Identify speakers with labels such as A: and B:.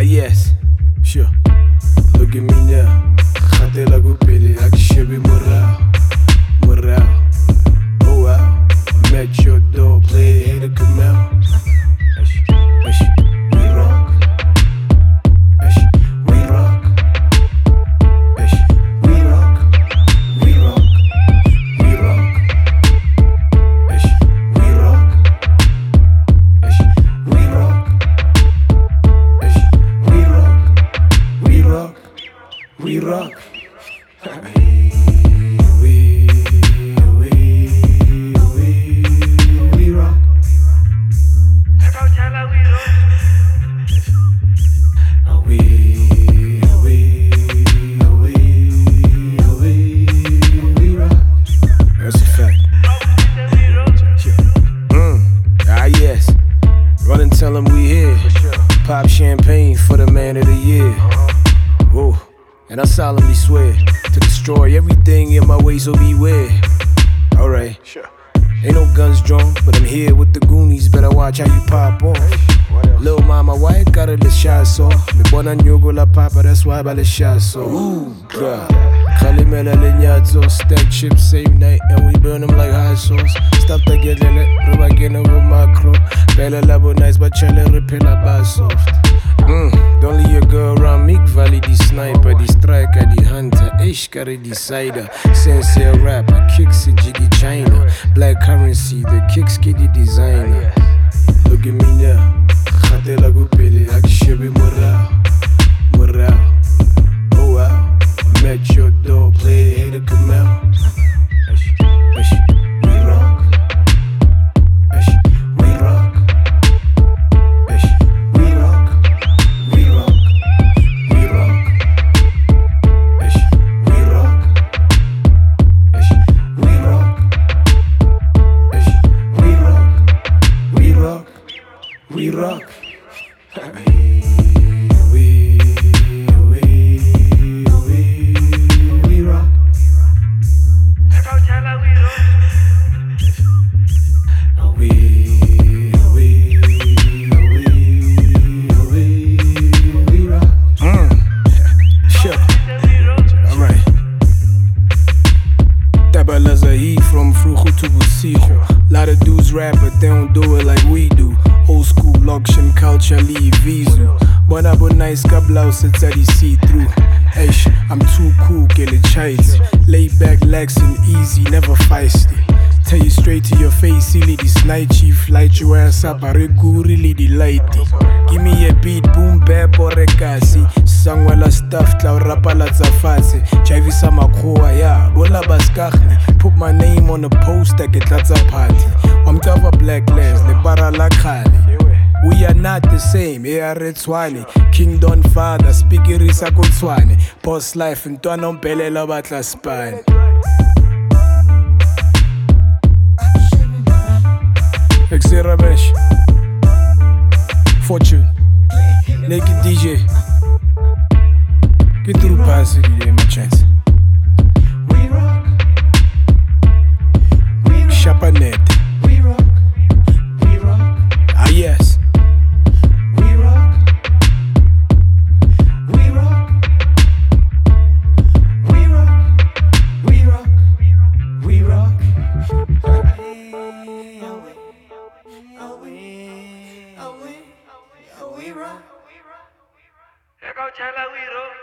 A: yes, sure. Look at me now. Khatela kupele akushebi morale. Oh wow, I'm at your door, play it, hit a canal. We rock. We rock. We rock. We rock. We rock. We rock. We rock. We rock. We rock. We rock. That's a fact. Yes. Run and tell him we here. Pop champagne for the man of the year. Whoa. And I solemnly swear to destroy everything in my way, so beware. Alright. Ain't no guns drawn, but I'm here with the Goonies. Better watch how you pop off. Lil' mama, why you gotta let shots off? Me born on Yogo la papa, that's why I let shots off. Ooh, God. Kalimela leñazo, stack chips same night, and we burn them like hot sauce. Stop the get lele, roba gena with macro. Bella labo nice, but chale repeat la bass soft. Don't leave your girl around me, Valley the sniper, the striker, the hunter, Ish carry the cider. Sensei rapper, kicks in jiggy China. Black currency, the kicks kitty designer. Look at me now, khatela kupele akushebi morale. Oh wow, I'm at your door, play it, hit a canal. We rock. We rock. We rock. We rock. We rock. We rock. We rock. We rock. We rock. We rock. From Frugo to Busigo. Lot of dudes rap, but they don't do it like we do. Old school auction culture, leave visu. But I put nice blouse, it's already see-through. Eish, I'm too cool, get it chase. Lay back, lax and easy, never feisty. Tell you straight to your face, silly this night chief. Light your ass up, I really delighty. Give me a beat, boom, bap, or rekasi. Sangwela stuffed, la rapa la zafase. Javi sama koa, yeah, bola baskachni. Put my name on the poster, get lots of party. I'm cover black les, le para la khali. We are not the same, Tswane. King Don Father, speaking Risa Tswane. Post life, and Tuano Belela Batla Spine. Exerabesh, Fortune, Naked DJ. Get through pass it, my chance.
B: We rock. We rock.
A: Chapanet.
B: We rock. We rock.
A: Ah yes.
B: We rock. We rock. We rock. We rock. We rock. We rock.